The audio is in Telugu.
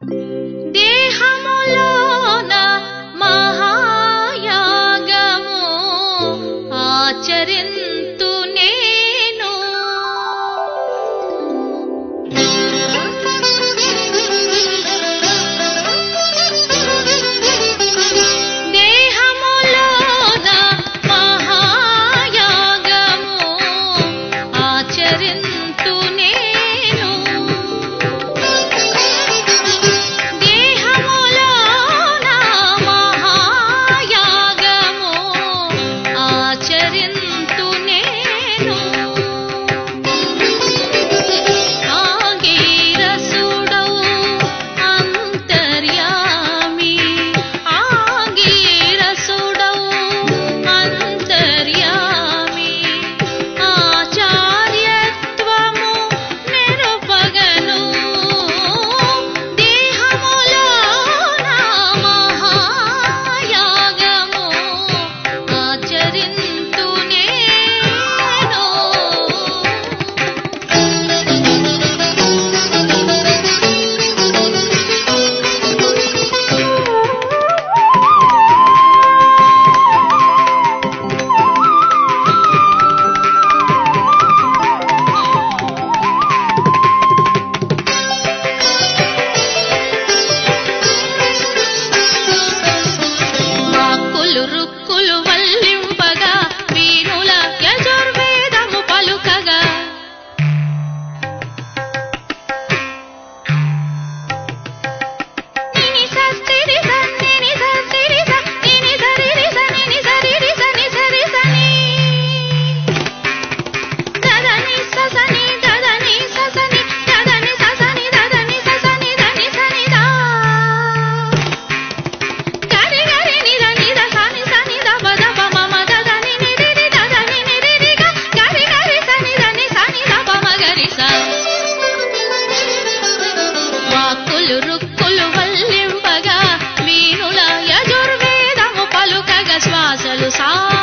దేహములోన మహాయాగము ఆచరింతు నేను. దేహములోన మహాయాగము ఆచరింతు నేను. దేహములోన మహాయాగము ఆచరింతు నేను. ఆంగీరసుడౌ అంతర్యామి, ఆంగీరసుడౌ అంతర్యామి, ఆచార్యత్వము నిరుపగను. దేహములోన మహాయాగము ఆచరింతు నేను. వాక్కులు రుక్కులు వల్లింపగా, వీణుల యజుర్వేదము పలుకగా, నిని సస్తిరి సన్నిని సస్తిరి సన్నిని సరిరి సన్నిని సరిరి సని సరి సని, దదని ససని దదని ససని దదని ససని దదని ససని దని సని దా, గరి గరి నిద నిద సని సని దబ దబ మమ దదని నిరిరి దదని నిరిరి గ, గరి గరి సని దని సని దబ మగరి స. వాక్కులు రుక్కులు వల్లింపగా, వీణుల యజుర్వేదము పలుకగా, శ్వాసలు